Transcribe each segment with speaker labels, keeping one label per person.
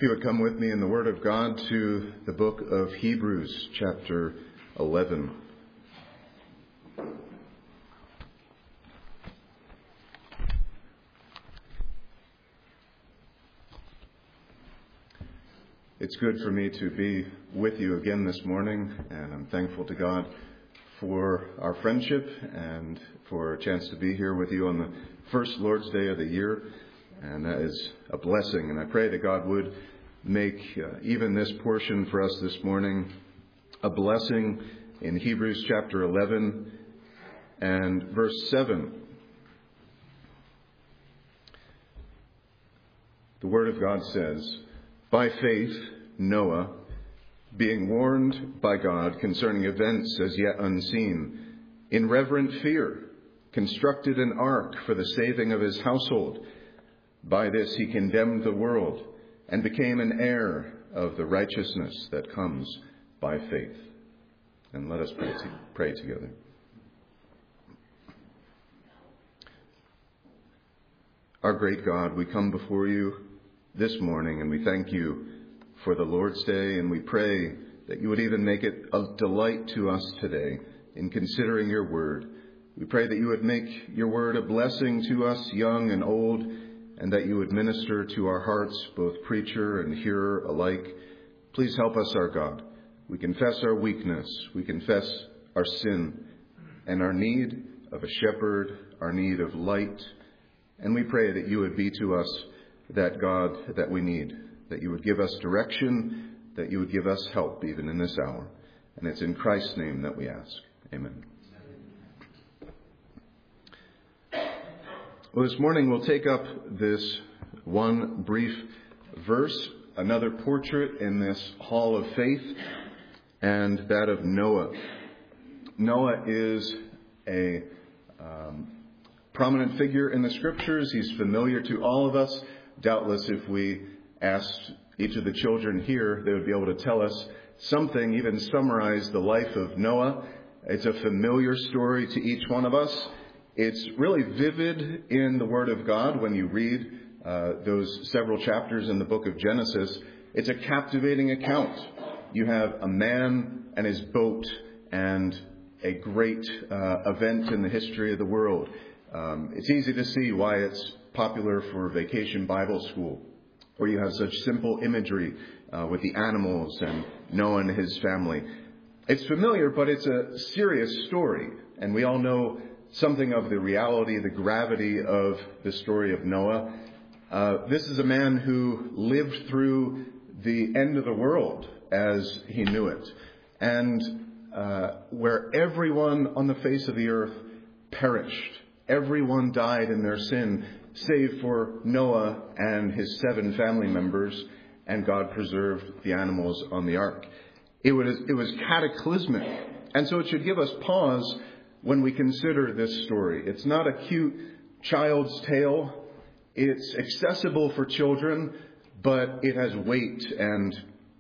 Speaker 1: If you would come with me in the Word of God to the book of Hebrews, chapter 11. It's good for me to be with you again this morning, and I'm thankful to God for our friendship and for a chance to be here with you on the first Lord's Day of the year. And that is a blessing. And I pray that God would make even this portion for us this morning a blessing in Hebrews chapter 11 and verse 7. The Word of God says, "By faith, Noah, being warned by God concerning events as yet unseen, in reverent fear, constructed an ark for the saving of his household. By this he condemned the world and became an heir of the righteousness that comes by faith." And let us pray together. Our great God, we come before you this morning and we thank you for the Lord's Day, and we pray that you would even make it a delight to us today in considering your word. We pray that you would make your word a blessing to us, young and old, and that you would minister to our hearts, both preacher and hearer alike. Please help us, our God. We confess our weakness. We confess our sin and our need of a shepherd, our need of light. And we pray that you would be to us that God that we need, that you would give us direction, that you would give us help even in this hour. And it's in Christ's name that we ask. Amen. Well, this morning we'll take up this one brief verse, another portrait in this hall of faith, and that of Noah. Noah is a prominent figure in the Scriptures. He's familiar to all of us. Doubtless, if we asked each of the children here, they would be able to tell us something, even summarize the life of Noah. It's a familiar story to each one of us. It's really vivid in the Word of God when you read those several chapters in the book of Genesis. It's a captivating account. You have a man and his boat and a great event in the history of the world. It's easy to see why it's popular for Vacation Bible School, where you have such simple imagery with the animals and Noah and his family. It's familiar, but it's a serious story, and we all know something of the reality, the gravity of the story of Noah. This is a man who lived through the end of the world as he knew it, and where everyone on the face of the earth perished. Everyone died in their sin, save for Noah and his 7 family members, and God preserved the animals on the ark. It was cataclysmic, and so it should give us pause when we consider this story. It's not a cute child's tale. It's accessible for children, but it has weight, and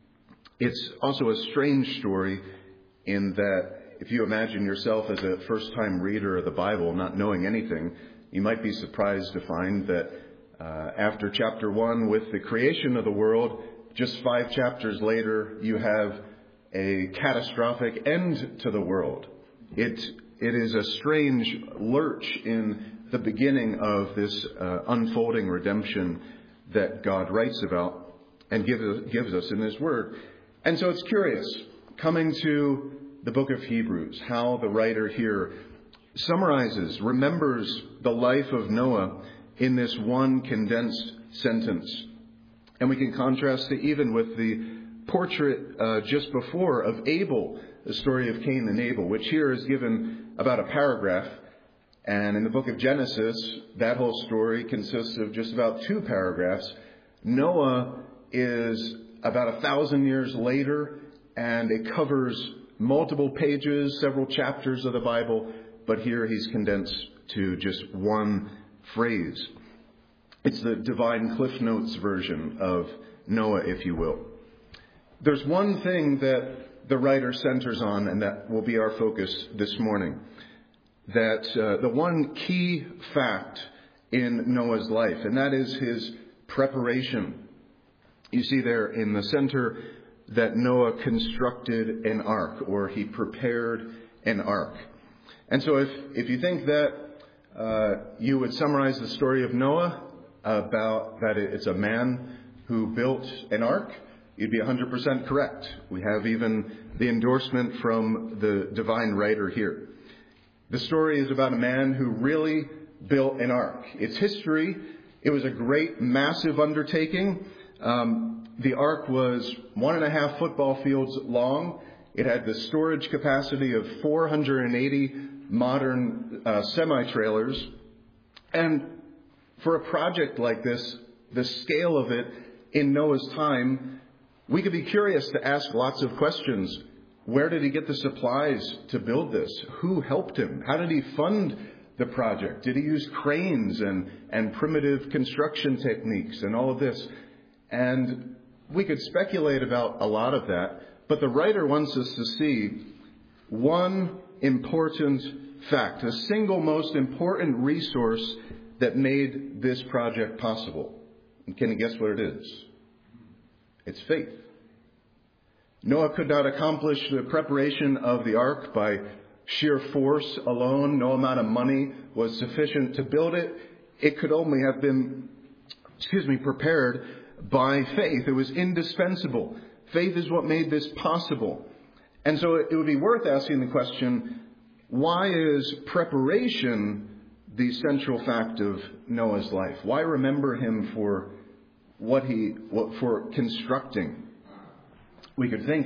Speaker 1: it's also a strange story in that if you imagine yourself as a first-time reader of the Bible, not knowing anything, you might be surprised to find that after chapter 1 with the creation of the world, just 5 chapters later, you have a catastrophic end to the world. It is a strange lurch in the beginning of this unfolding redemption that God writes about and gives us in His Word. And so it's curious, coming to the book of Hebrews, how the writer here summarizes, remembers the life of Noah in this one condensed sentence. And we can contrast it even with the portrait just before of Abel, the story of Cain and Abel, which here is given about a paragraph. And in the book of Genesis, that whole story consists of just about 2 paragraphs. Noah is about 1,000 years later, and it covers multiple pages, several chapters of the Bible, but here he's condensed to just one phrase. It's the Divine Cliff Notes version of Noah, if you will. There's one thing that the writer centers on, and that will be our focus this morning. That the one key fact in Noah's life, and that is his preparation. You see there in the center that Noah constructed an ark, or he prepared an ark. And so if you think that you would summarize the story of Noah about that it's a man who built an ark, you'd be 100% correct. We have even the endorsement from the divine writer here. The story is about a man who really built an ark. Its history, it was a great, massive undertaking. The ark was 1.5 football fields long. It had the storage capacity of 480 modern semi-trailers. And for a project like this, the scale of it in Noah's time, we could be curious to ask lots of questions. Where did he get the supplies to build this? Who helped him? How did he fund the project? Did he use cranes and primitive construction techniques and all of this? And we could speculate about a lot of that, but the writer wants us to see one important fact, a single most important resource that made this project possible. And can you guess what it is? It's faith. Noah could not accomplish the preparation of the ark by sheer force alone. No amount of money was sufficient to build it. It could only have been, prepared by faith. It was indispensable. Faith is what made this possible. And so it would be worth asking the question, why is preparation the central fact of Noah's life? Why remember him for for constructing? We could think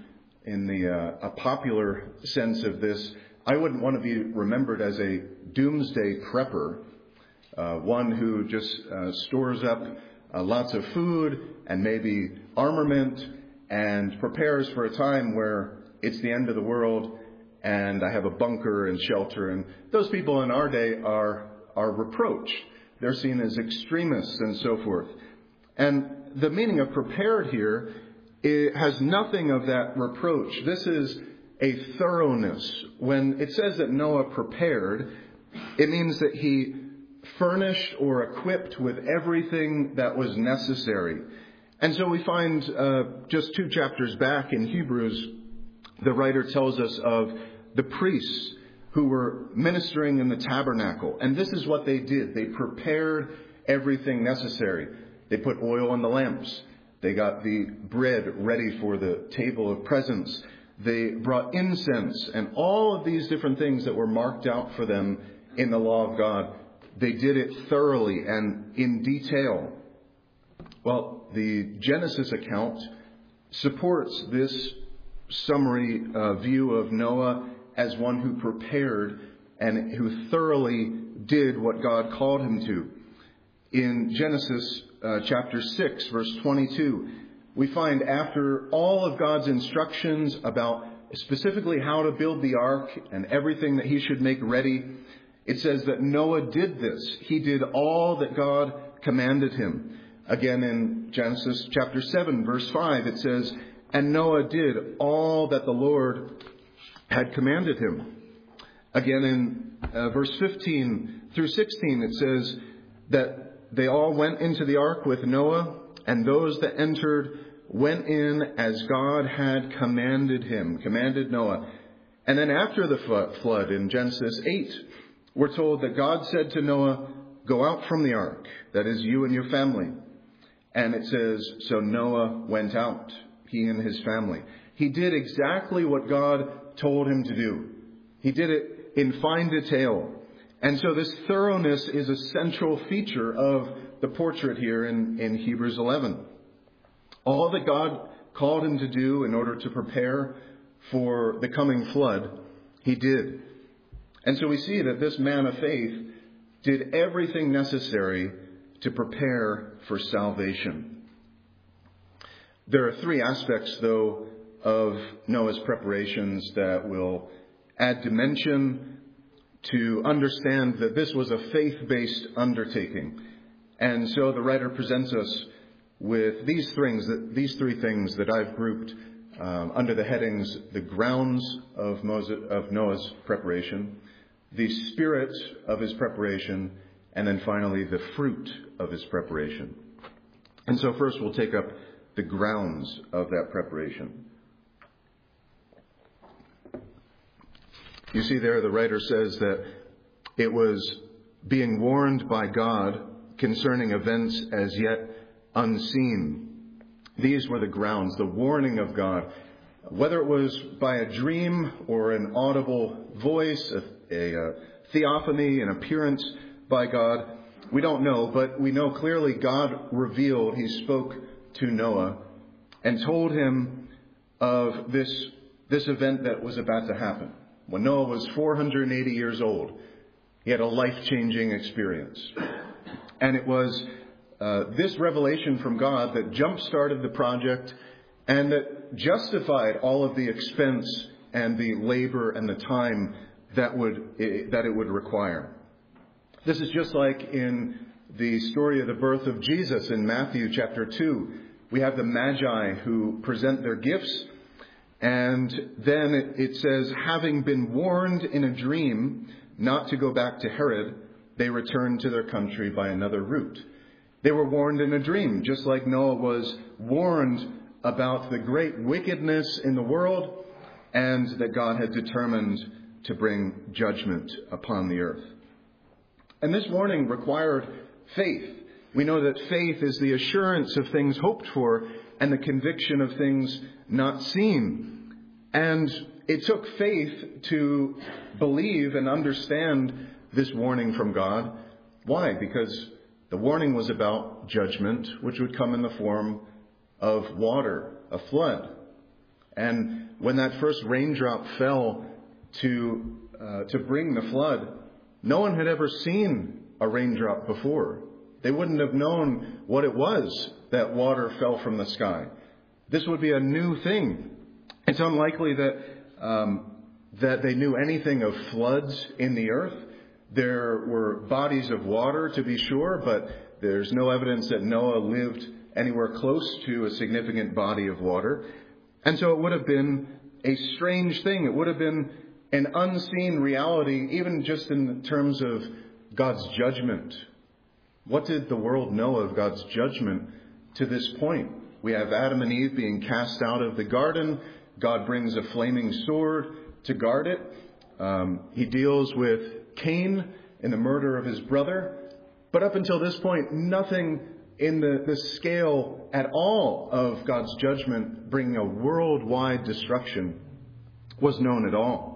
Speaker 1: in a popular sense of this, I wouldn't want to be remembered as a doomsday prepper, one who just stores up lots of food and maybe armament and prepares for a time where it's the end of the world and I have a bunker and shelter. And those people in our day are reproached. They're seen as extremists and so forth. And the meaning of prepared here, it has nothing of that reproach. This is a thoroughness. When it says that Noah prepared, it means that he furnished or equipped with everything that was necessary. And so we find just 2 chapters back in Hebrews, the writer tells us of the priests who were ministering in the tabernacle. And this is what they did. They prepared everything necessary. They put oil on the lamps. They got the bread ready for the table of presence. They brought incense and all of these different things that were marked out for them in the law of God. They did it thoroughly and in detail. Well, the Genesis account supports this summary view of Noah as one who prepared and who thoroughly did what God called him to. In Genesis chapter 6, verse 22, we find after all of God's instructions about specifically how to build the ark and everything that he should make ready, it says that Noah did this. He did all that God commanded him. Again, in Genesis chapter 7, verse 5, it says, "And Noah did all that the Lord had commanded him." Again, in verse 15 through 16, it says that they all went into the ark with Noah, and those that entered went in as God had commanded Noah. And then after the flood in Genesis 8, we're told that God said to Noah, "Go out from the ark, that is you and your family." And it says, so Noah went out, he and his family. He did exactly what God told him to do. He did it in fine detail. And so this thoroughness is a central feature of the portrait here in Hebrews 11. All that God called him to do in order to prepare for the coming flood, he did. And so we see that this man of faith did everything necessary to prepare for salvation. There are 3 aspects, though, of Noah's preparations that will add dimension to understand that this was a faith-based undertaking. And so the writer presents us with these 3 things that I've grouped under the headings: the grounds of Noah's preparation, the spirit of his preparation, and then finally the fruit of his preparation. And so first we'll take up the grounds of that preparation. You see there, the writer says that it was being warned by God concerning events as yet unseen. These were the grounds, the warning of God. Whether it was by a dream or an audible voice, a theophany, an appearance by God, we don't know, but we know clearly God revealed, he spoke to Noah and told him of this event that was about to happen. When Noah was 480 years old, he had a life-changing experience. And it was this revelation from God that jump-started the project and that justified all of the expense and the labor and the time that it would require. This is just like in the story of the birth of Jesus in Matthew chapter 2. We have the Magi who present their gifts, and then it says, having been warned in a dream not to go back to Herod, they returned to their country by another route. They were warned in a dream, just like Noah was warned about the great wickedness in the world and that God had determined to bring judgment upon the earth. And this warning required faith. We know that faith is the assurance of things hoped for and the conviction of things not seen. And it took faith to believe and understand this warning from God. Why? Because the warning was about judgment, which would come in the form of water, a flood. And when that first raindrop fell to bring the flood, no one had ever seen a raindrop before. They wouldn't have known what it was that water fell from the sky. This would be a new thing. It's unlikely that they knew anything of floods in the earth. There were bodies of water, to be sure, but there's no evidence that Noah lived anywhere close to a significant body of water. And so it would have been a strange thing. It would have been an unseen reality, even just in terms of God's judgment. What did the world know of God's judgment to this point? We have Adam and Eve being cast out of the garden. God brings a flaming sword to guard it. He deals with Cain in the murder of his brother. But up until this point, nothing in the scale at all of God's judgment bringing a worldwide destruction was known at all.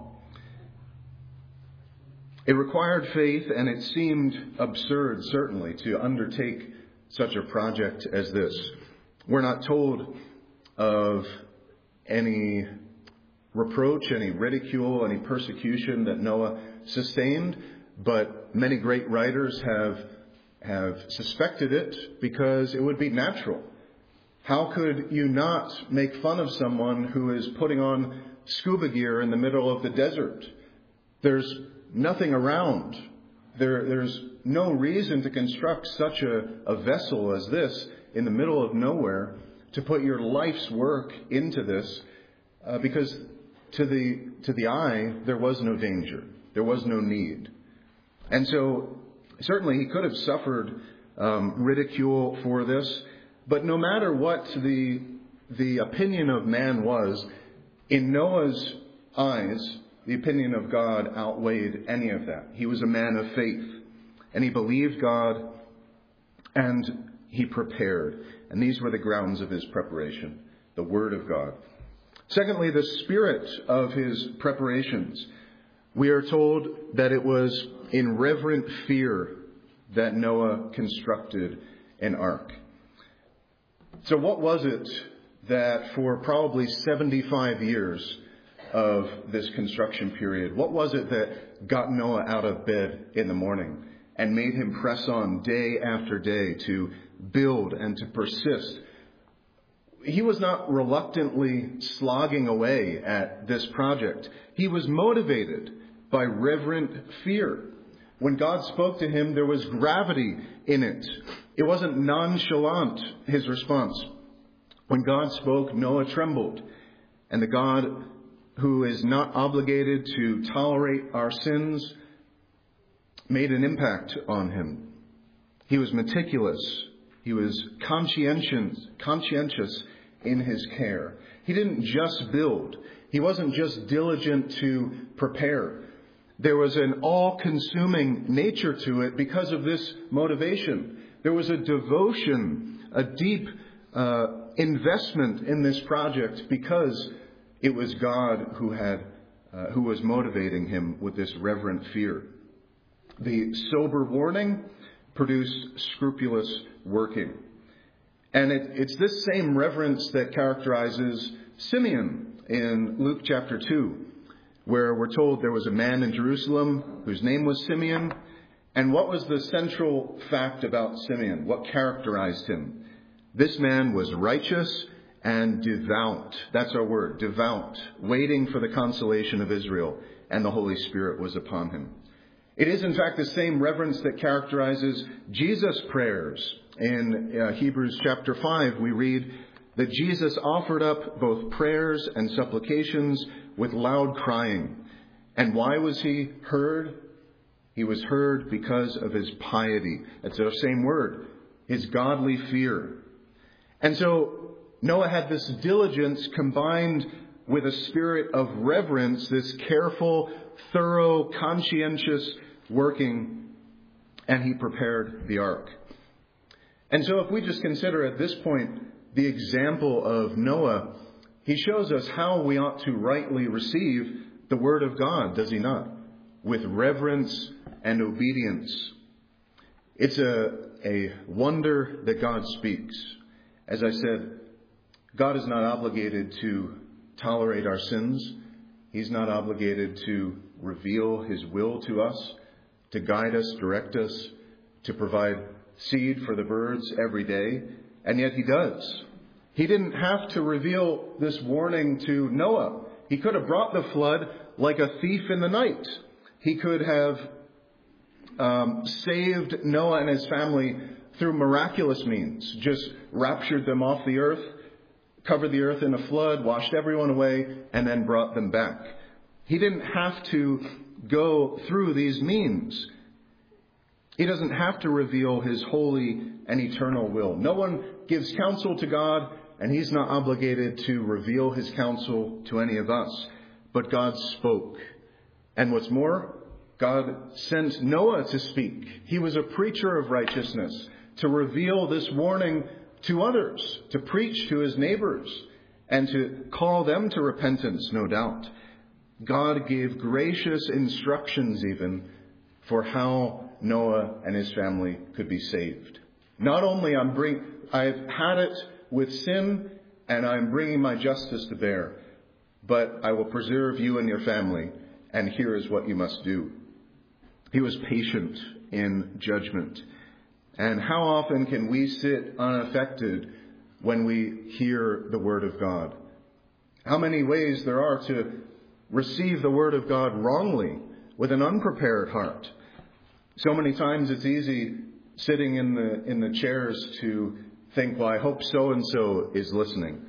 Speaker 1: It required faith, and it seemed absurd, certainly, to undertake such a project as this. We're not told of any reproach, any ridicule, any persecution that Noah sustained, but many great writers have suspected it because it would be natural. How could you not make fun of someone who is putting on scuba gear in the middle of the desert? There's nothing around. There's no reason to construct such a vessel as this in the middle of nowhere, to put your life's work into this, because to the eye, there was no danger. There was no need. And so certainly he could have suffered ridicule for this, but no matter what the opinion of man was, in Noah's eyes, the opinion of God outweighed any of that. He was a man of faith, and he believed God, and he prepared. And these were the grounds of his preparation, the Word of God. Secondly, the spirit of his preparations. We are told that it was in reverent fear that Noah constructed an ark. So what was it that for probably 75 years of this construction period, what was it that got Noah out of bed in the morning and made him press on day after day to build and to persist? He was not reluctantly slogging away at this project. He was motivated by reverent fear. When God spoke to him, there was gravity in it. It wasn't nonchalant, his response. When God spoke, Noah trembled. And the God who is not obligated to tolerate our sins made an impact on him. He was meticulous He was conscientious in his care. He didn't just build. He wasn't just diligent to prepare. There was an all-consuming nature to it because of this motivation. There was a devotion, a deep investment in this project because it was God who was motivating him with this reverent fear. The sober warning produced scrupulous working. And it's this same reverence that characterizes Simeon in Luke chapter 2, where we're told there was a man in Jerusalem whose name was Simeon. And what was the central fact about Simeon? What characterized him? This man was righteous and devout. That's our word, devout, waiting for the consolation of Israel, and the Holy Spirit was upon him. It is, in fact, the same reverence that characterizes Jesus' prayers. In Hebrews chapter 5, we read that Jesus offered up both prayers and supplications with loud crying. And why was he heard? He was heard because of his piety. That's the same word, his godly fear. And so Noah had this diligence combined with a spirit of reverence, this careful, thorough, conscientious working, and he prepared the ark. And so if we just consider at this point the example of Noah, he shows us how we ought to rightly receive the word of God, does he not? With reverence and obedience. It's a wonder that God speaks. As I said, God is not obligated to tolerate our sins. He's not obligated to reveal his will to us, to guide us, direct us, to provide seed for the birds every day. And yet he does. He didn't have to reveal this warning to Noah. He could have brought the flood like a thief in the night. He could have saved Noah and his family through miraculous means, just raptured them off the earth, covered the earth in a flood, washed everyone away, and then brought them back. He didn't have to go through these means. He doesn't have to reveal his holy and eternal will. No one gives counsel to God, and he's not obligated to reveal his counsel to any of us. But God spoke. And what's more, God sent Noah to speak. He was a preacher of righteousness, to reveal this warning to others, to preach to his neighbors, and to call them to repentance, no doubt. God gave gracious instructions even for how Noah and his family could be saved. Not only I've had it with sin, and I'm bringing my justice to bear, but I will preserve you and your family, and here is what you must do. He was patient in judgment. And how often can we sit unaffected when we hear the word of God? How many ways there are to receive the word of God wrongly, with an unprepared heart. So many times it's easy sitting in the chairs to think, well, I hope so-and-so is listening.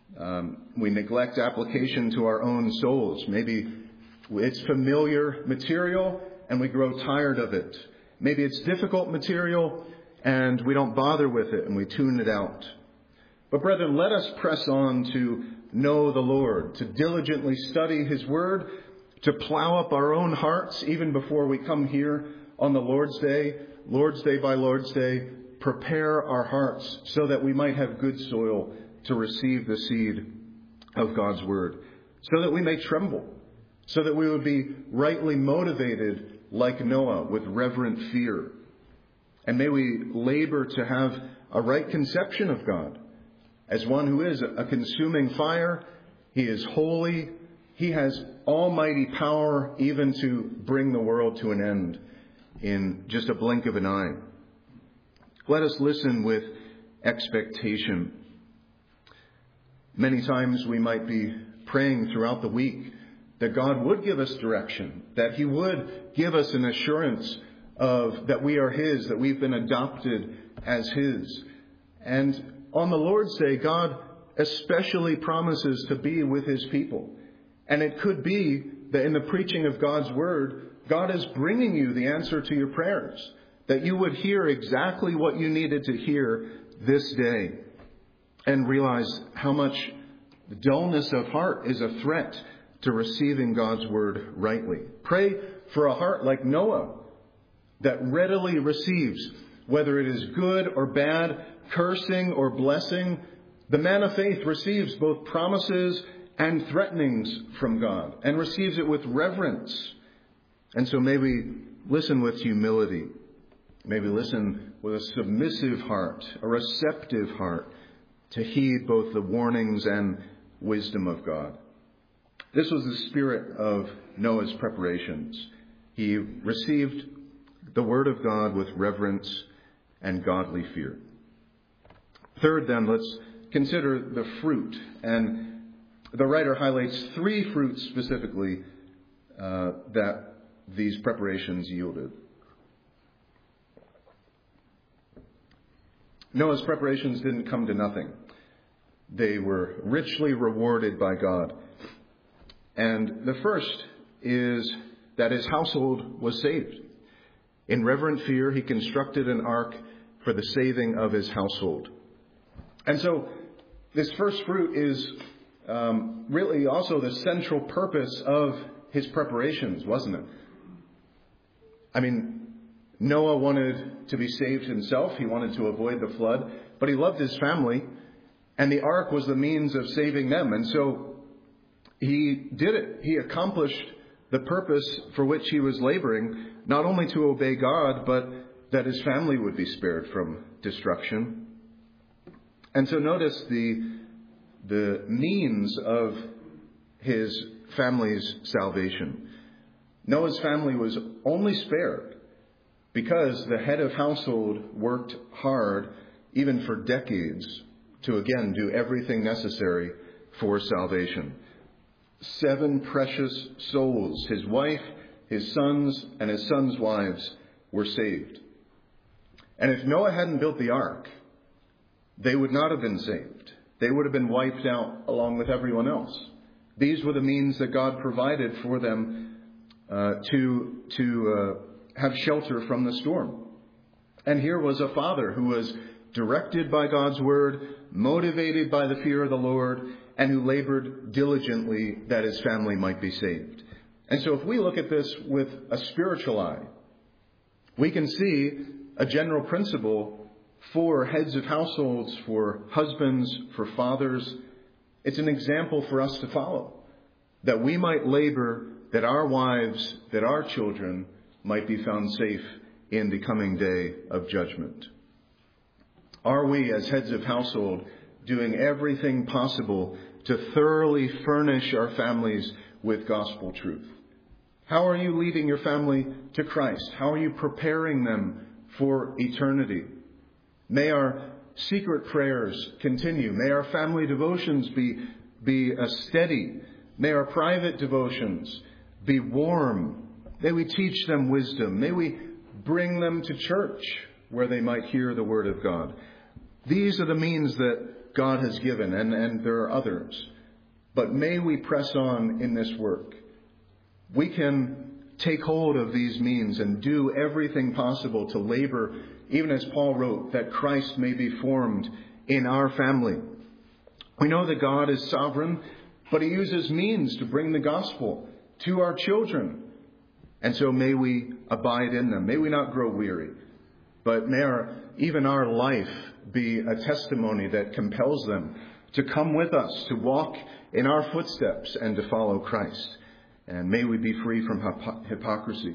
Speaker 1: We neglect application to our own souls. Maybe it's familiar material and we grow tired of it. Maybe it's difficult material and we don't bother with it and we tune it out. But brethren, let us press on to know the Lord, to diligently study his word, to plow up our own hearts even before we come here on the Lord's Day by Lord's Day, prepare our hearts so that we might have good soil to receive the seed of God's word, so that we may tremble, so that we would be rightly motivated like Noah with reverent fear. And may we labor to have a right conception of God as one who is a consuming fire. He is holy. He has almighty power even to bring the world to an end in just a blink of an eye. Let us listen with expectation. Many times we might be praying throughout the week that God would give us direction, that he would give us an assurance of that we are his, that we've been adopted as his. And on the Lord's Day, God especially promises to be with his people. And it could be that in the preaching of God's word, God is bringing you the answer to your prayers, that you would hear exactly what you needed to hear this day and realize how much dullness of heart is a threat to receiving God's word rightly. Pray for a heart like Noah that readily receives, whether it is good or bad, cursing or blessing. The man of faith receives both promises and threatenings from God and receives it with reverence. And so may we listen with humility. May we listen with a submissive heart, a receptive heart, to heed both the warnings and wisdom of God. This was the spirit of Noah's preparations. He received the word of God with reverence and godly fear. Third, then, let's consider the fruit. And the writer highlights 3 fruits specifically that these preparations yielded. Noah's preparations didn't come to nothing. They were richly rewarded by God. And the first is that his household was saved. In reverent fear, he constructed an ark for the saving of his household. And so this first fruit is really also the central purpose of his preparations, wasn't it? I mean, Noah wanted to be saved himself. He wanted to avoid the flood, but he loved his family, and the ark was the means of saving them. And so he did it. He accomplished the purpose for which he was laboring, not only to obey God, but that his family would be spared from destruction. And so notice the means of his family's salvation. Noah's family was only spared because the head of household worked hard, even for decades, to again do everything necessary for salvation. 7 precious souls, his wife, his sons, and his sons' wives, were saved. And if Noah hadn't built the ark, they would not have been saved. They would have been wiped out along with everyone else. These were the means that God provided for them to have shelter from the storm. And here was a father who was directed by God's word, motivated by the fear of the Lord, and who labored diligently that his family might be saved. And so if we look at this with a spiritual eye, we can see a general principle for heads of households, for husbands, for fathers. It's an example for us to follow, that we might labor that our wives, that our children might be found safe in the coming day of judgment. Are we, as heads of household, doing everything possible to thoroughly furnish our families with gospel truth? How are you leading your family to Christ? How are you preparing them for eternity? May our secret prayers continue. May our family devotions be steady. May our private devotions be warm. May we teach them wisdom. May we bring them to church where they might hear the word of God. These are the means that God has given, and there are others. But may we press on in this work. We can take hold of these means and do everything possible to labor, even as Paul wrote, that Christ may be formed in our family. We know that God is sovereign, but he uses means to bring the gospel to our children. And so may we abide in them. May we not grow weary, but may even our life be a testimony that compels them to come with us, to walk in our footsteps and to follow Christ. And may we be free from hypocrisy.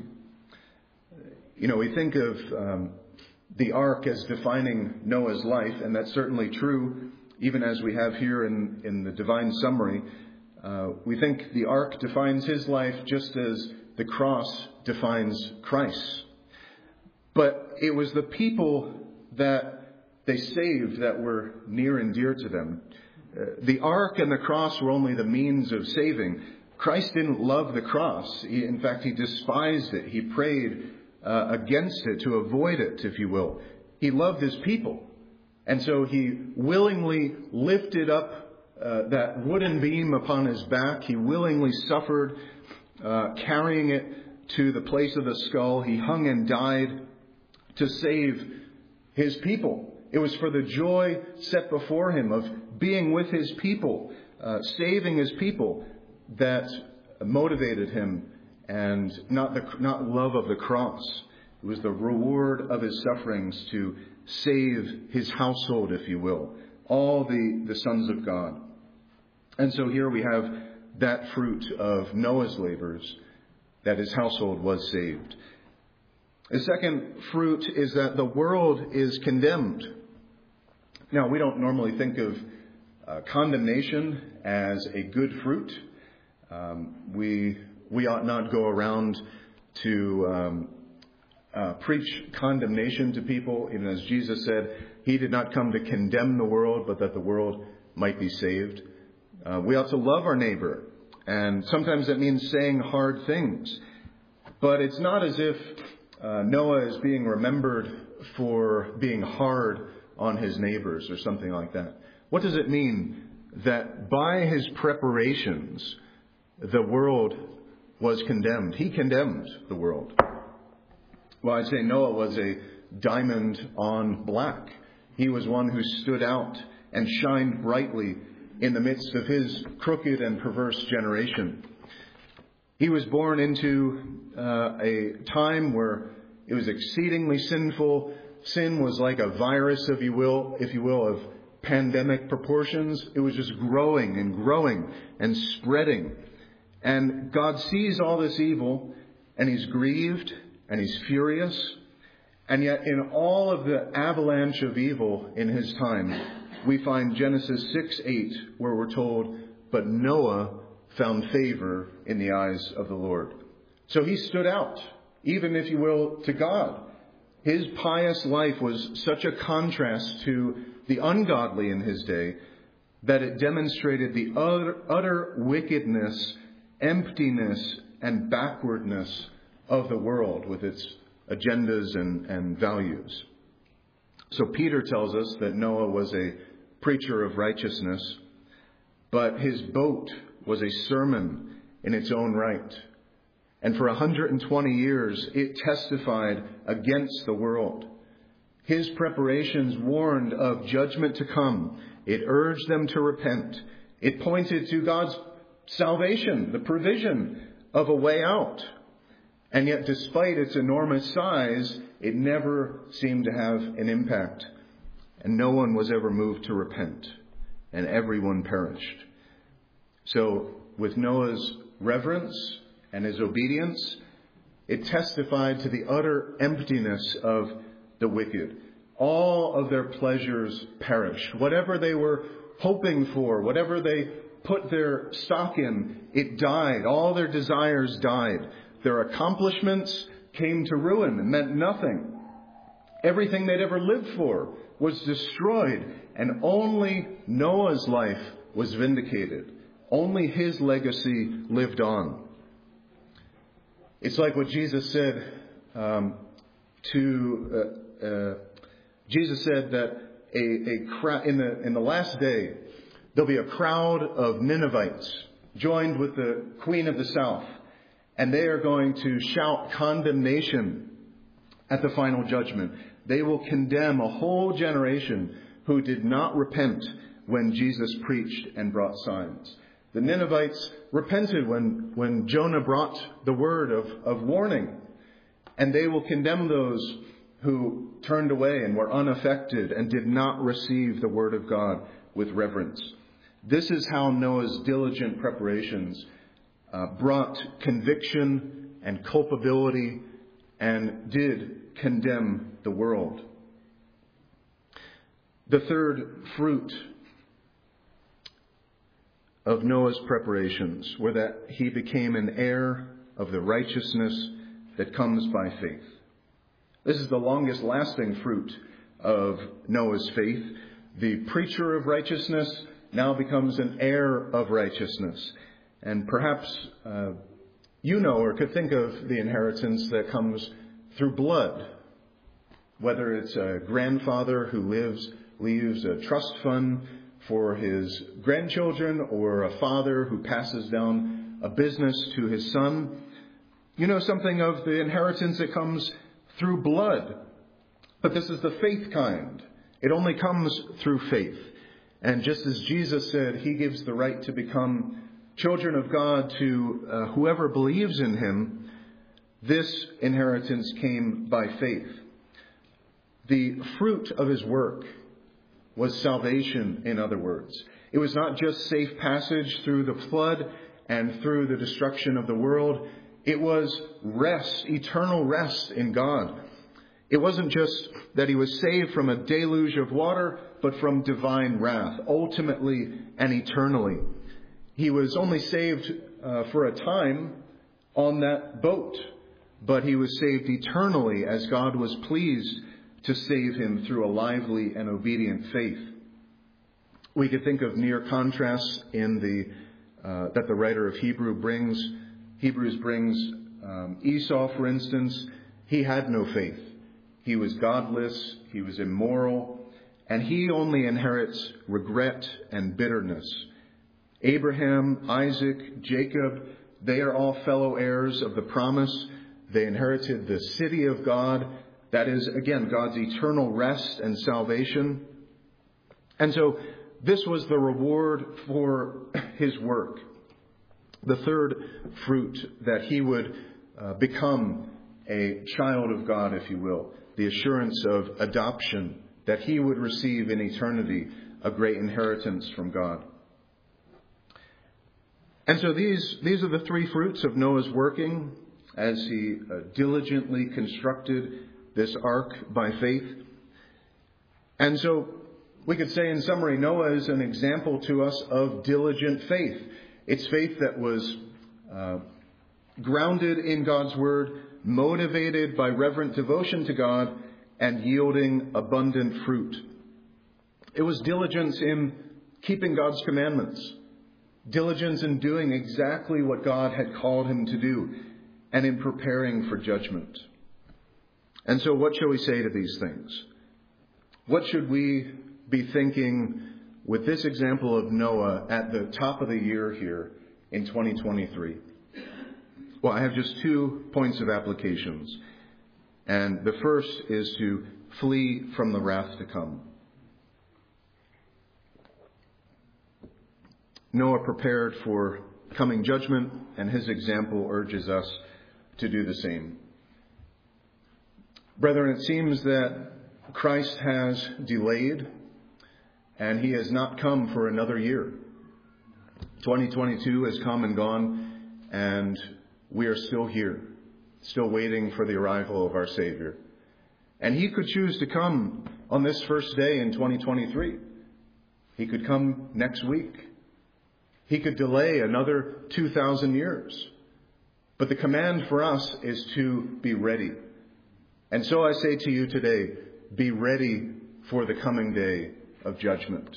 Speaker 1: You know, we think of the ark as defining Noah's life, and that's certainly true, even as we have here in the divine summary. We think the ark defines his life just as the cross defines Christ. But it was the people that they saved that were near and dear to them. The ark and the cross were only the means of saving. Christ didn't love the cross. In fact, he despised it. He prayed against it, to avoid it, if you will. He loved his people. And so he willingly lifted up that wooden beam upon his back. He willingly suffered, carrying it to the place of the skull. He hung and died to save his people. It was for the joy set before him of being with his people, saving his people, that motivated him, and not love of the cross. It was the reward of his sufferings to save his household, if you will, all the sons of God. And so here we have that fruit of Noah's labors, that his household was saved. The second fruit is that the world is condemned. Now, we don't normally think of condemnation as a good fruit. We ought not go around to preach condemnation to people, even as Jesus said, he did not come to condemn the world, but that the world might be saved. We ought to love our neighbor, and sometimes that means saying hard things. But it's not as if Noah is being remembered for being hard on his neighbors or something like that. What does it mean that by his preparations, the world was condemned? He condemned the world. Well, I'd say Noah was a diamond on black. He was one who stood out and shined brightly in the midst of his crooked and perverse generation. He was born into a time where it was exceedingly sinful. Sin was like a virus, if you will, of pandemic proportions. It was just growing and spreading. And God sees all this evil, and he's grieved, and he's furious. And yet in all of the avalanche of evil in his time, we find Genesis 6:8, where we're told, but Noah found favor in the eyes of the Lord. So he stood out, even, if you will, to God. His pious life was such a contrast to the ungodly in his day that it demonstrated the utter wickedness, emptiness, and backwardness of the world with its agendas and values. So Peter tells us that Noah was a preacher of righteousness, but his boat was a sermon in its own right. And for 120 years, it testified against the world. His preparations warned of judgment to come. It urged them to repent. It pointed to God's salvation, the provision of a way out. And yet, despite its enormous size, it never seemed to have an impact. And no one was ever moved to repent. And everyone perished. So, with Noah's reverence and his obedience, it testified to the utter emptiness of the wicked. All of their pleasures perished. Whatever they were hoping for, whatever they put their stock in, it died. All their desires died. Their accomplishments came to ruin and meant nothing. Everything they'd ever lived for was destroyed, and only Noah's life was vindicated. Only his legacy lived on. It's like what Jesus said Jesus said that in the last day there'll be a crowd of Ninevites joined with the Queen of the South, and they are going to shout condemnation at the final judgment. They will condemn a whole generation who did not repent when Jesus preached and brought signs. The Ninevites repented when Jonah brought the word of warning. And they will condemn those who turned away and were unaffected and did not receive the word of God with reverence. This is how Noah's diligent preparations brought conviction and culpability and did condemn the world. The third fruit of Noah's preparations were that he became an heir of the righteousness that comes by faith. This is the longest lasting fruit of Noah's faith. The preacher of righteousness now becomes an heir of righteousness. And perhaps you know or could think of the inheritance that comes through blood. Whether it's a grandfather who leaves a trust fund for his grandchildren, or a father who passes down a business to his son. You know something of the inheritance that comes through blood. But this is the faith kind. It only comes through faith. And just as Jesus said, he gives the right to become children of God to whoever believes in him. This inheritance came by faith. The fruit of his work was salvation, in other words. It was not just safe passage through the flood and through the destruction of the world. It was rest, eternal rest in God. It wasn't just that he was saved from a deluge of water, but from divine wrath, ultimately and eternally. He was only saved for a time on that boat, but he was saved eternally as God was pleased to save him through a lively and obedient faith. We could think of near contrasts in that the writer of Hebrews brings. Esau, for instance, he had no faith. He was godless, he was immoral, and he only inherits regret and bitterness. Abraham, Isaac, Jacob, they are all fellow heirs of the promise. They inherited the city of God. That is, again, God's eternal rest and salvation. And so this was the reward for his work. The third fruit, that he would become a child of God, if you will. The assurance of adoption, that he would receive in eternity a great inheritance from God. And so these are the three fruits of Noah's working as he diligently constructed this ark by faith. And so we could say in summary, Noah is an example to us of diligent faith. It's faith that was grounded in God's word, motivated by reverent devotion to God, and yielding abundant fruit. It was diligence in keeping God's commandments, diligence in doing exactly what God had called him to do, and in preparing for judgment. And so what shall we say to these things? What should we be thinking with this example of Noah at the top of the year here in 2023? Well, I have just 2 points of applications. And the first is to flee from the wrath to come. Noah prepared for coming judgment, and his example urges us to do the same. Brethren, it seems that Christ has delayed, and he has not come for another year. 2022 has come and gone, and we are still here, still waiting for the arrival of our Savior. And he could choose to come on this first day in 2023. He could come next week. He could delay another 2,000 years. But the command for us is to be ready. And so I say to you today, be ready for the coming day of judgment.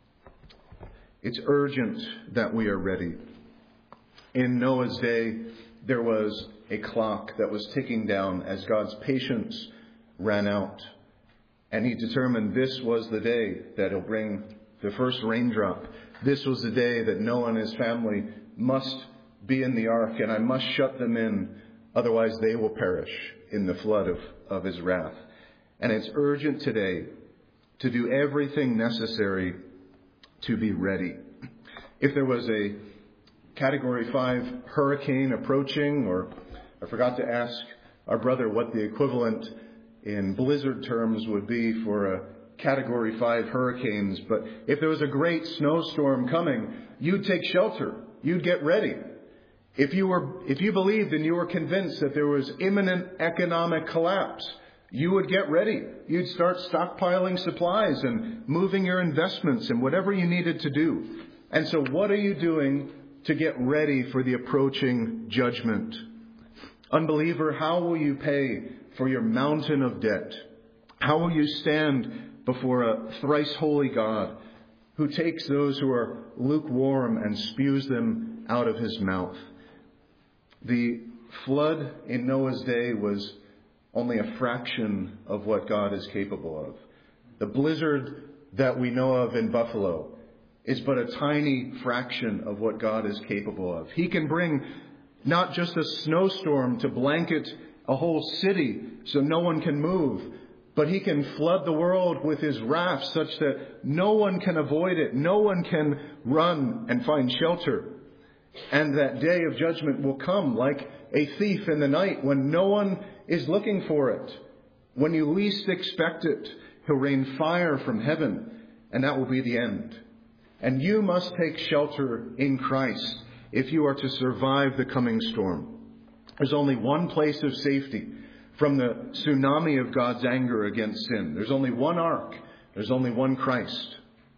Speaker 1: It's urgent that we are ready. In Noah's day, there was a clock that was ticking down as God's patience ran out. And he determined this was the day that he'll bring the first raindrop. This was the day that Noah and his family must be in the ark, and I must shut them in, otherwise they will perish in the flood of his wrath. And it's urgent today to do everything necessary to be ready. If there was a Category 5 hurricane approaching, or I forgot to ask our brother what the equivalent in blizzard terms would be for a Category 5 hurricanes, but if there was a great snowstorm coming, you'd take shelter. You'd get ready. If you believed and you were convinced that there was imminent economic collapse, you would get ready. You'd start stockpiling supplies and moving your investments and whatever you needed to do. And so what are you doing to get ready for the approaching judgment? Unbeliever, how will you pay for your mountain of debt? How will you stand before a thrice holy God who takes those who are lukewarm and spews them out of his mouth? The flood in Noah's day was only a fraction of what God is capable of. The blizzard that we know of in Buffalo is but a tiny fraction of what God is capable of. He can bring not just a snowstorm to blanket a whole city so no one can move, but he can flood the world with his wrath such that no one can avoid it. No one can run and find shelter. And that day of judgment will come like a thief in the night when no one is looking for it. When you least expect it, he'll rain fire from heaven, and that will be the end. And you must take shelter in Christ if you are to survive the coming storm. There's only one place of safety from the tsunami of God's anger against sin. There's only one ark. There's only one Christ.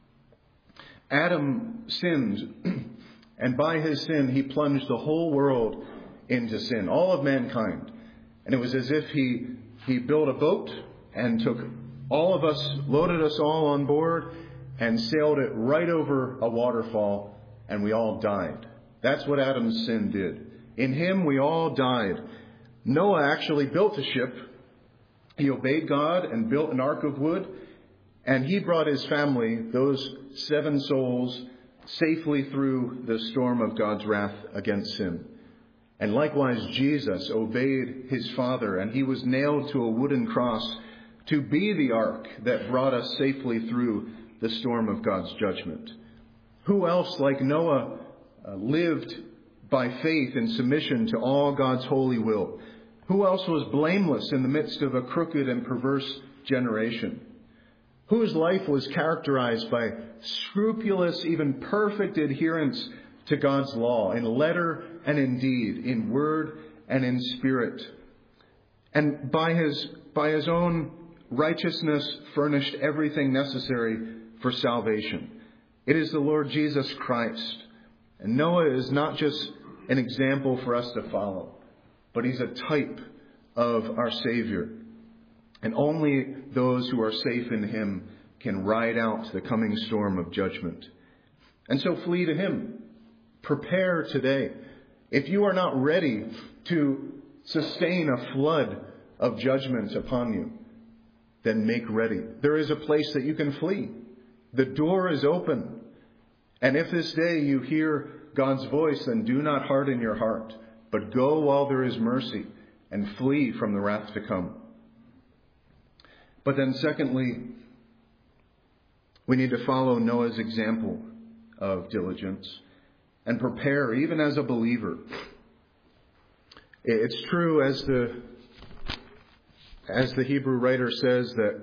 Speaker 1: Adam sinned, and by his sin he plunged the whole world into sin, all of mankind. And it was as if he built a boat and took all of us, loaded us all on board, and sailed it right over a waterfall, and we all died. That's what Adam's sin did. In him we all died. Noah actually built a ship. He obeyed God and built an ark of wood, and he brought his family, those 7 souls, safely through the storm of God's wrath against sin. And likewise, Jesus obeyed his Father, and he was nailed to a wooden cross to be the ark that brought us safely through the storm of God's judgment. Who else, like Noah, lived by faith in submission to all God's holy will? Who else was blameless in the midst of a crooked and perverse generation? Whose life was characterized by scrupulous, even perfect adherence to God's law, in letter and in deed, in word and in spirit, and by his own righteousness furnished everything necessary for salvation. It is the Lord Jesus Christ. And Noah is not just an example for us to follow, but he's a type of our Savior. And only those who are safe in him can ride out the coming storm of judgment. And so flee to him. Prepare today. If you are not ready to sustain a flood of judgment upon you, then make ready. There is a place that you can flee. The door is open. And if this day you hear God's voice, then do not harden your heart, but go while there is mercy and flee from the wrath to come. But then secondly, we need to follow Noah's example of diligence and prepare even as a believer. It's true, as the Hebrew writer says, that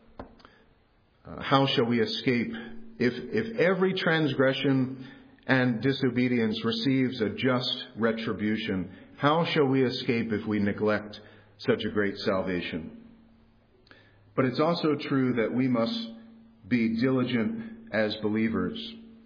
Speaker 1: how shall we escape if every transgression and disobedience receives a just retribution? How shall we escape if we neglect such a great salvation? But it's also true that we must be diligent as believers.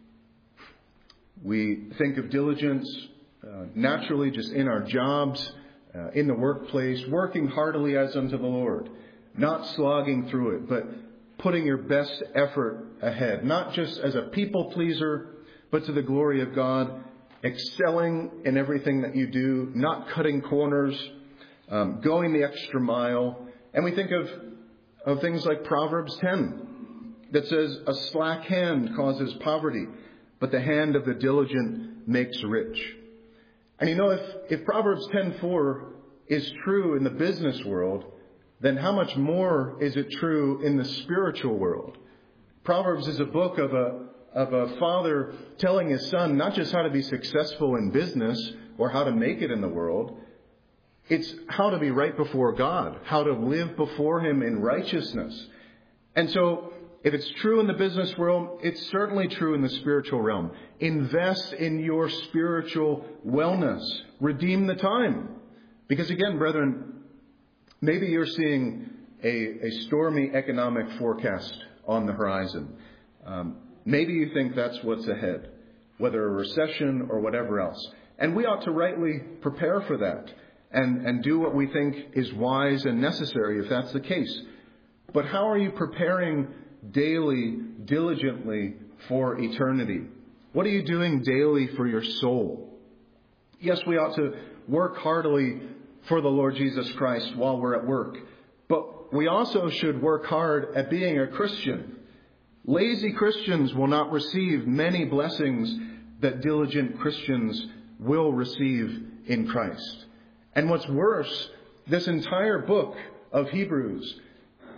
Speaker 1: We think of diligence naturally just in our jobs, in the workplace, working heartily as unto the Lord, not slogging through it, but putting your best effort ahead, not just as a people pleaser, but to the glory of God, excelling in everything that you do, not cutting corners, going the extra mile. And we think of things like Proverbs 10 that says, a slack hand causes poverty, but the hand of the diligent makes rich. And you know, if Proverbs 10:4 is true in the business world, then how much more is it true in the spiritual world? Proverbs is a book of a father telling his son not just how to be successful in business or how to make it in the world. It's how to be right before God, how to live before him in righteousness. And so if it's true in the business world, it's certainly true in the spiritual realm. Invest in your spiritual wellness. Redeem the time. Because again, brethren, maybe you're seeing a stormy economic forecast on the horizon. Maybe you think that's what's ahead, whether a recession or whatever else. And we ought to rightly prepare for that and do what we think is wise and necessary if that's the case. But how are you preparing daily, diligently for eternity? What are you doing daily for your soul? Yes, we ought to work heartily for the Lord Jesus Christ while we're at work. But we also should work hard at being a Christian. Lazy Christians will not receive many blessings that diligent Christians will receive in Christ. And what's worse, this entire book of Hebrews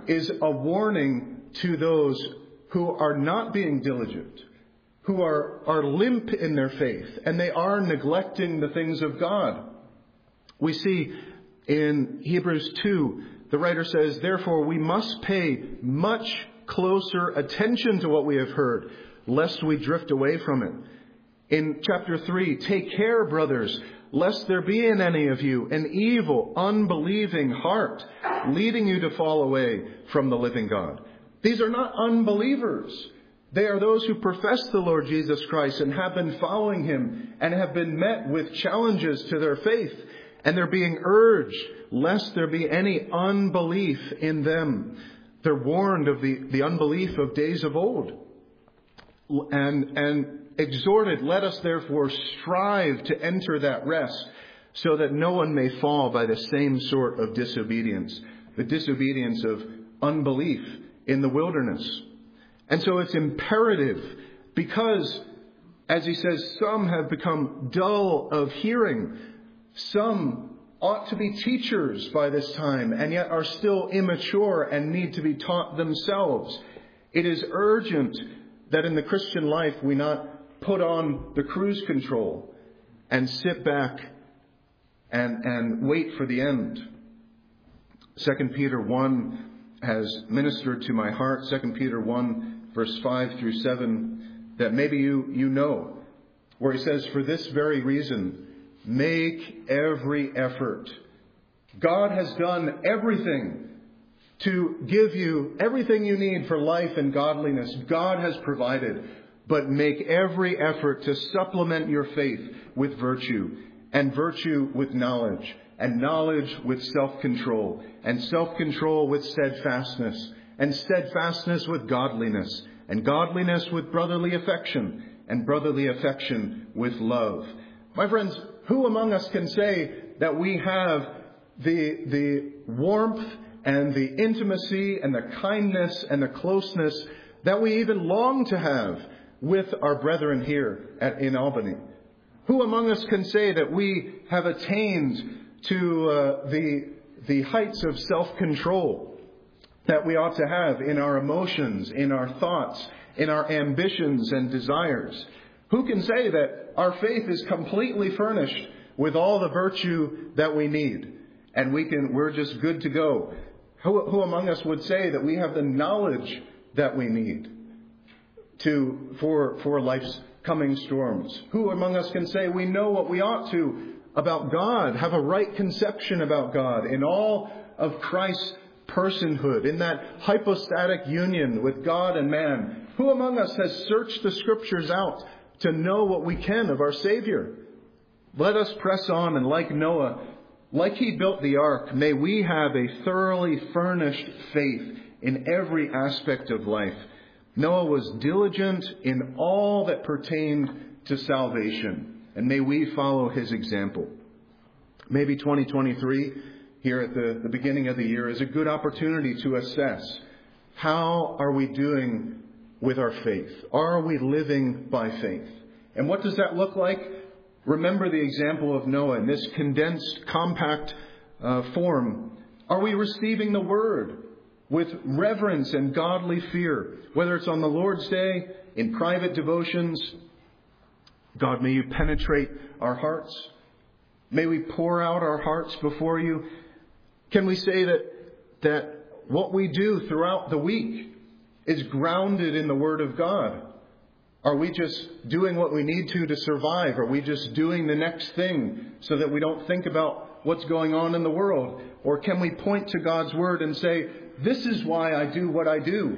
Speaker 1: is a warning to those who are not being diligent, who are limp in their faith, and they are neglecting the things of God. We see in Hebrews 2, the writer says, "Therefore we must pay much closer attention to what we have heard, lest we drift away from it." In chapter 3, "Take care, brothers, lest there be in any of you an evil, unbelieving heart, leading you to fall away from the living God." These are not unbelievers. They are those who profess the Lord Jesus Christ and have been following him and have been met with challenges to their faith. And they're being urged lest there be any unbelief in them. They're warned of the unbelief of days of old. And exhorted, "Let us therefore strive to enter that rest, so that no one may fall by the same sort of disobedience," the disobedience of unbelief in the wilderness. And so it's imperative, because, as he says, some have become dull of hearing. Some ought to be teachers by this time, and yet are still immature and need to be taught themselves. It is urgent that in the Christian life we not put on the cruise control and sit back and wait for the end. 2 Peter 1 has ministered to my heart. 2 Peter 1, verse 5 through 7, that maybe you know, where he says, "For this very reason, make every effort." God has done everything to give you everything you need for life and godliness. God has provided. But make every effort to supplement your faith with virtue, and virtue with knowledge, and knowledge with self-control, and self-control with steadfastness, and steadfastness with godliness, and godliness with brotherly affection, and brotherly affection with love. My friends, who among us can say that we have the warmth and the intimacy and the kindness and the closeness that we even long to have with our brethren here in Albany? Who among us can say that we have attained to the heights of self-control that we ought to have in our emotions, in our thoughts, in our ambitions and desires? Who can say that our faith is completely furnished with all the virtue that we need, and we're just good to go? Who among us would say that we have the knowledge that we need for life's coming storms? Who among us can say we know what we ought to about God, have a right conception about God in all of Christ's personhood, in that hypostatic union with God and man? Who among us has searched the Scriptures out to know what we can of our Savior? Let us press on, and like Noah, like he built the ark, may we have a thoroughly furnished faith in every aspect of life. Noah was diligent in all that pertained to salvation, and may we follow his example. Maybe 2023, here at the beginning of the year, is a good opportunity to assess, how are we doing with our faith? Are we living by faith? And what does that look like? Remember the example of Noah in this condensed, compact form. Are we receiving the Word with reverence and godly fear? Whether it's on the Lord's Day, in private devotions. God, may you penetrate our hearts. May we pour out our hearts before you. Can we say that what we do throughout the week is grounded in the Word of God? Are we just doing what we need to survive? Are we just doing the next thing so that we don't think about what's going on in the world? Or can we point to God's Word and say, this is why I do what I do?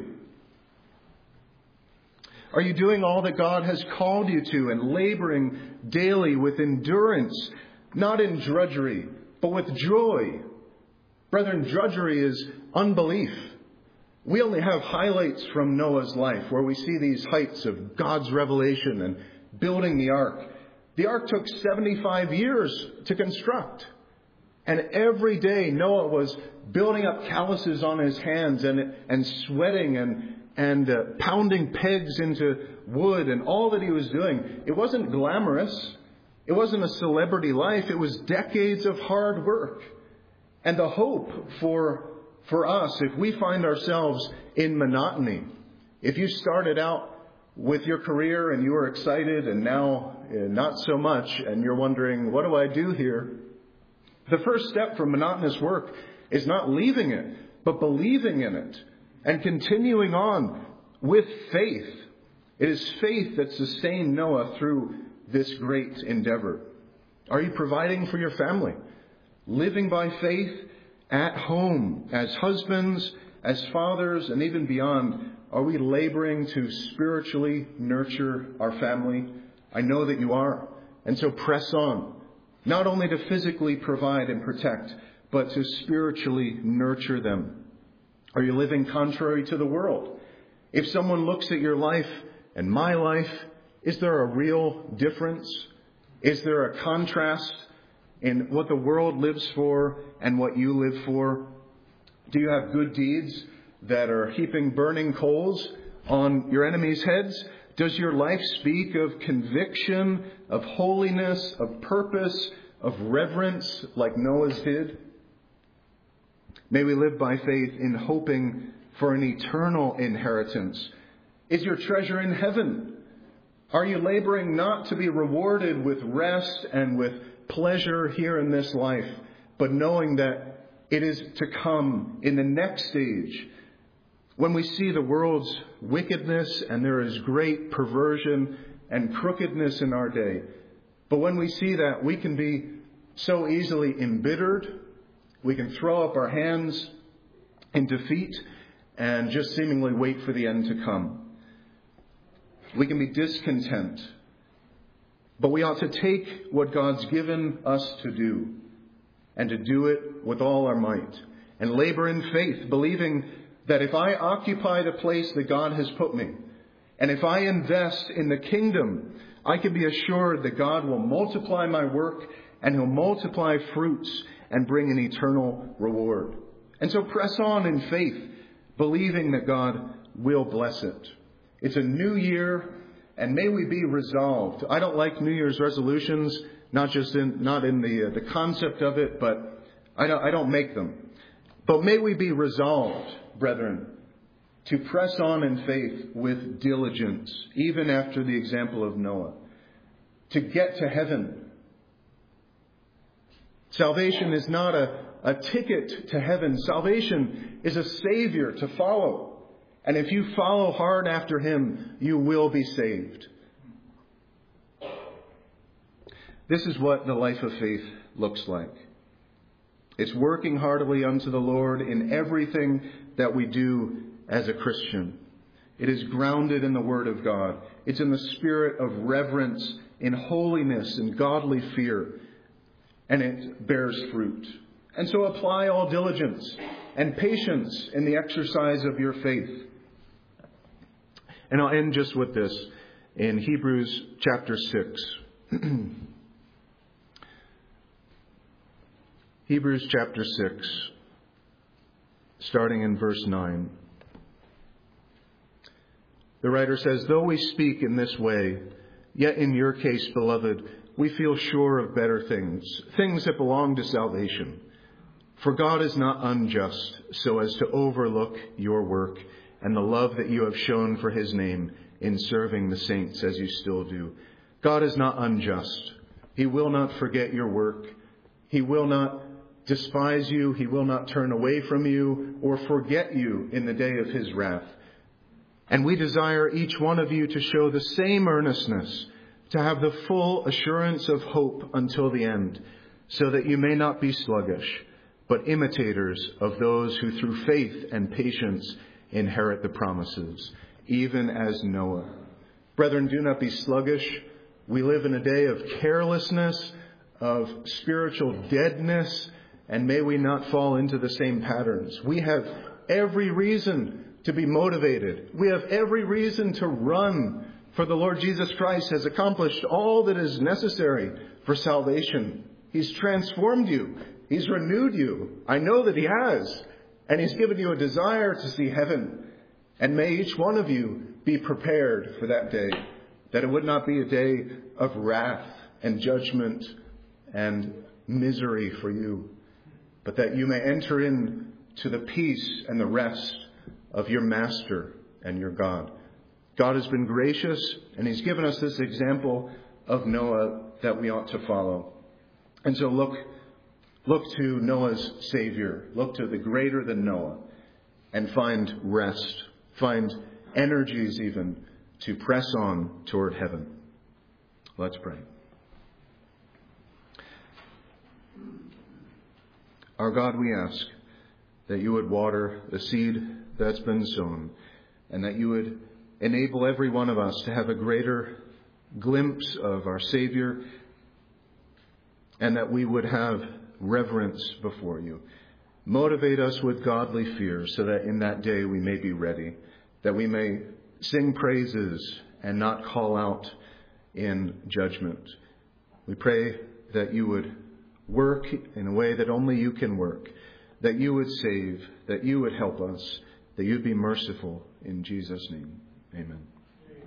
Speaker 1: Are you doing all that God has called you to and laboring daily with endurance, not in drudgery, but with joy? Brethren, drudgery is unbelief. We only have highlights from Noah's life where we see these heights of God's revelation and building the ark. The ark took 75 years to construct. And every day Noah was building up calluses on his hands and sweating and pounding pegs into wood and all that he was doing. It wasn't glamorous. It wasn't a celebrity life. It was decades of hard work. And the hope for for us, if we find ourselves in monotony, if you started out with your career and you were excited and now not so much, and you're wondering, what do I do here? The first step from monotonous work is not leaving it, but believing in it and continuing on with faith. It is faith that sustained Noah through this great endeavor. Are you providing for your family? Living by faith at home, as husbands, as fathers, and even beyond, are we laboring to spiritually nurture our family? I know that you are. And so press on, not only to physically provide and protect, but to spiritually nurture them. Are you living contrary to the world? If someone looks at your life and my life, is there a real difference? Is there a contrast in what the world lives for and what you live for? Do you have good deeds that are heaping burning coals on your enemies' heads? Does your life speak of conviction, of holiness, of purpose, of reverence like Noah's did? May we live by faith in hoping for an eternal inheritance. Is your treasure in heaven? Are you laboring not to be rewarded with rest and with pleasure here in this life, but knowing that it is to come in the next stage, when we see the world's wickedness and there is great perversion and crookedness in our day? But when we see that, we can be so easily embittered. We can throw up our hands in defeat and just seemingly wait for the end to come. We can be discontent. But we ought to take what God's given us to do and to do it with all our might and labor in faith, believing that if I occupy the place that God has put me, and if I invest in the kingdom, I can be assured that God will multiply my work and He'll multiply fruits and bring an eternal reward. And so press on in faith, believing that God will bless it. It's a new year, and may we be resolved. I don't like New Year's resolutions, not in the concept of it, but I don't make them. But may we be resolved, brethren, to press on in faith with diligence, even after the example of Noah, to get to heaven. Salvation is not a ticket to heaven. Salvation is a Savior to follow. And if you follow hard after Him, you will be saved. This is what the life of faith looks like. It's working heartily unto the Lord in everything that we do as a Christian. It is grounded in the Word of God. It's in the spirit of reverence, in holiness and godly fear. And it bears fruit. And so apply all diligence and patience in the exercise of your faith. And I'll end just with this in Hebrews chapter 6. Hebrews chapter 6, starting in verse 9. The writer says, "Though we speak in this way, yet in your case, beloved, we feel sure of better things, things that belong to salvation. For God is not unjust so as to overlook your work and the love that you have shown for His name in serving the saints as you still do. God is not unjust. He will not forget your work. He will not despise you. He will not turn away from you or forget you in the day of His wrath. And we desire each one of you to show the same earnestness, to have the full assurance of hope until the end, so that you may not be sluggish, but imitators of those who through faith and patience inherit the promises, even as Noah." Brethren, do not be sluggish. We live in a day of carelessness, of spiritual deadness, and may we not fall into the same patterns. We have every reason to be motivated. We have every reason to run, for the Lord Jesus Christ has accomplished all that is necessary for salvation. He's transformed you. He's renewed you. I know that He has. And He's given you a desire to see heaven. And may each one of you be prepared for that day, that it would not be a day of wrath and judgment and misery for you, but that you may enter in to the peace and the rest of your Master and your God. God has been gracious, and he's given us this example of Noah that we ought to follow. And so look to Noah's Savior. Look to the greater than Noah, and find rest. Find energies even to press on toward heaven. Let's pray. Our God, we ask that you would water the seed that's been sown, and that you would enable every one of us to have a greater glimpse of our Savior, and that we would have reverence before you. Motivate us with godly fear so that in that day we may be ready, that we may sing praises and not call out in judgment. We pray that you would work in a way that only you can work, that you would save, that you would help us, that you'd be merciful. In Jesus' name, amen.